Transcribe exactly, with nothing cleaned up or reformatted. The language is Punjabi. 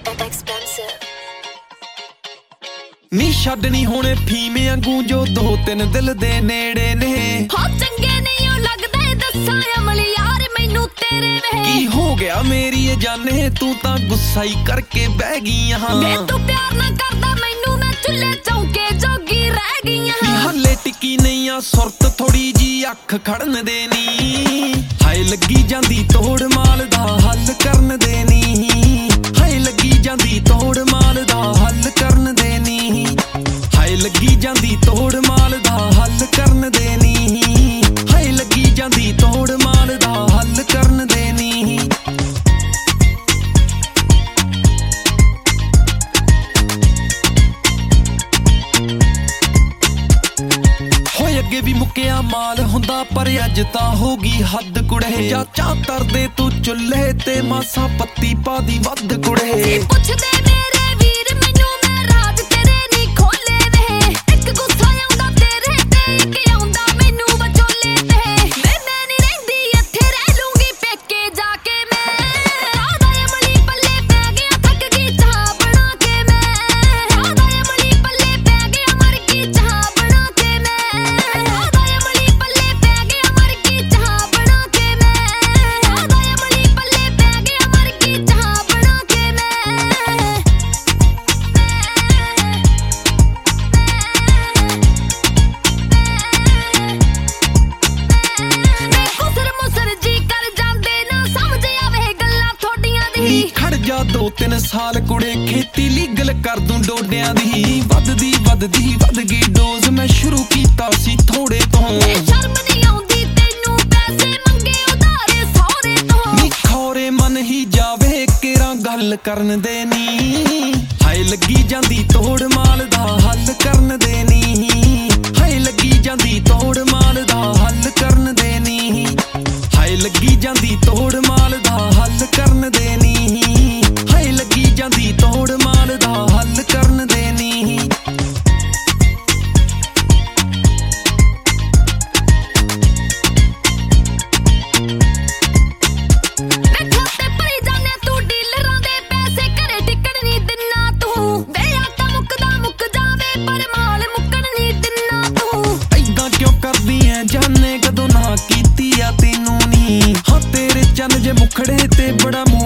ਨੀ ਛੱਡਣੀ ਹੁਣੇ ਫੀਮੇ ਵਾਂਗੂ ਜੋ ਦੋ ਤਿੰਨ ਦਿਲ ਦੇ ਨੇੜੇ ਨੇ। ਹੋ ਚੰਗੇ ਨਹੀਂ ਉਹ ਲੱਗਦੇ ਦੱਸਾਂ ਅਮਲ ਯਾਰ ਮੈਨੂੰ ਤੇਰੇ ਵੇ। ਕੀ ਹੋ ਗਿਆ ਮੇਰੀ ਇਹ ਜਾਨੇ ਤੂੰ ਤਾਂ ਗੁੱਸਾ ਹੀ ਕਰਕੇ ਬਹਿ ਗਈ ਹਾਂ। ਵੇ ਤੂੰ ਪਿਆਰ ਨਾ ਕਰਦਾ ਮੈਨੂੰ ਮੈਂ ਚੁੱਲ੍ਹੇ ਚੌਂਕੇ ਜੋਗੀ ਰਹਿ ਗਈ ਹਾਂ। ਹਲੇ ਟਿੱਕੀ ਨਹੀਂ ਆ ਸੁਰਤ ਥੋੜੀ ਜੀ ਅੱਖ ਖੜਨ ਦੇ ਨੀ। ਹਾਏ ਲੱਗੀ ਜਾਂਦੀ ਤੋੜ ਮਾਲ ਦਾ ਹੱਲ ਕਰਨ ਦੇ ਨੀ। ਹਾਏ ਲੱਗੀ ਜਾਂਦੀ ਤੋੜ ਮਾਲ ਦਾ ਹੱਲ ਕਰਨ ਦੇ ਨੀ। ਹਾਏ ਲੱਗੀ ਜਾਂਦੀ ਤੋੜ ਮਾਲ ਦਾ ਹੱਲ ਕਰਨ ਦੇ ਨੀ। ਹਾਏ ਲੱਗੀ ਜਾਂਦੀ ਤੋੜ ਮਾਲ ਦਾ ਹੱਲ ਕਰਨ ਦੇ ਨੀ। ਹੋਏ ਅੱਗੇ ਵੀ ਮੁੱਕਿਆ ਮਾਲ ਹੁੰਦਾ ਪਰ ਅੱਜ ਤਾਂ ਹੋ ਗਈ ਹੱਦ ਕੁੜੇ। ਚਾਚਾ ਤਰਦੇ ਤੂੰ ਚੁੱਲ੍ਹੇ ਤੇ ਮਾਸਾ ਪੱਤੀ ਪਾ ਦੀ ਵੱਧ ਕੁੜੇ। ਪੁੱਛਦੇ ਮੇਰੇ ਵੀਰ ਮੈਨੂੰ ਮੈਂ ਰਾਜ ਤੇਰੇ ਨਹੀਂ ਖੋਲੇ ਵੇ। ਇੱਕ ਗੁੱਸਾ ਆਉਂਦਾ ਤੇਰੇ ਤੇ ਇੱਕ ਆਉਂਦਾ ਮੈਨੂੰ ਵਿਚੋਲੇ ਤੇ। ਵੇ ਮੈਂ ਨਹੀਂ ਰਹਿੰਦੀ ਇੱਥੇ ਰਹਿ ਲੂੰਗੀ ਪੇਕੇ ਜਾ ਕੇ ਮੈਂ। ਰਾਧਾ ਅਮਲੀ ਪੱਲੇ ਪੈ ਗਿਆ ਥੱਕ ਗਈ ਚਾਹ ਬਣਾ ਕੇ ਮੈਂ। ਰਾਧਾ ਅਮਲੀ ਪੱਲੇ ਪੈ ਗਿਆ ਮਰ ਗਈ ਚਾਹ ਬਣਾ ਕੇ ਮੈਂ। ਰਾਧਾ ਅਮਲੀ ਪੱਲੇ ਪੈ ਗਿਆ ਮਰ ਗਈ ਚਾਹ ਬਣਾ ਕੇ ਮੈਂ। ਰਾਧਾ ਅਮਲੀ ਪੱਲੇ ਪੈ ਗਿਆ ਮਰ ਗਈ ਚਾਹ ਬਣਾ ਕੇ ਮੈਂ। ਖੜ ਜਾ ਦੋ ਤਿੰਨ ਸਾਲ ਕੁੜੇ ਖੇਤੀ ਲੀਗਲ ਕਰ ਦੂੰ ਡੋਡਿਆਂ ਦੀ। ਵੱਧਦੀ ਵੱਧਦੀ ਵੱਧ ਗਈ ਡੋਜ਼ ਮੈਂ ਸ਼ੁਰੂ ਕੀਤਾ ਸੀ ਥੋੜੇ ਤੋਂ। ਸ਼ਰਮ ਨਹੀਂ ਆਉਂਦੀ ਤੈਨੂੰ ਪੈਸੇ ਮੰਗੇ ਉਧਾਰੇ ਸਹੁਰੇ ਤੋਂ। ਨੀ ਖੌਰੇ ਮਨ ਹੀ ਜਾਵੇ ਕੇਰਾਂ ਗੱਲ ਕਰਨ ਦੇ ਨੀ। ਹਾਏ ਲੱਗੀ ਜਾਂਦੀ ਤੋੜ ਮਾਲ ਦਾ ਹੱਲ ਕਰਨ ਦੇ ਨੀ। ਹਾਏ ਲੱਗੀ ਜਾਂਦੀ ਤੋੜ ਮਾਲ ਦਾ ਹੱਲ ਕਰਨ ਦੇ ਨੀ। ਹਾਏ ਲੱਗੀ ਜਾਂਦੀ ਤੋੜ ਮਾਲ ਦਾ ਹੱਲ ਕਰਨ ਦੇ ਨੀ। ਹਾਏ ਲੱਗੀ ਜਾਂਦੀ ਤੋੜ ਮਾਲ ਦਾ ਹੱਲ ਕਰਨ ਦੇ ਨੀ। ਖਾਤੇ ਭਰੀ ਜਾਨੇ ਤੂੰ ਡੀਲਰਾਂ ਦੇ ਪੈਸੇ ਘਰੇ ਟਿਕਣ ਨਹੀਂ ਦਿੰਨਾ ਤੂੰ। ਵੇ ਆਟਾ ਮੁੱਕਦਾ ਮੁੱਕ ਜਾਵੇ ਪਰ ਮਾਲ ਮੁੱਕਣ ਨਹੀਂ ਦਿੰਨਾ ਤੂੰ। ਏਦਾਂ ਕਿਉਂ ਕਰਦੀ ਐ ਜਾਨੇ ਕਦੋਂ ਨਾ ਕੀਤੀ ਆ ਤੈਨੂੰ ਨੀ। ਹਾਂ ਤੇਰੇ ਚੰਨ ਜੇ ਮੁਖੜੇ ਤੇ ਬੜਾ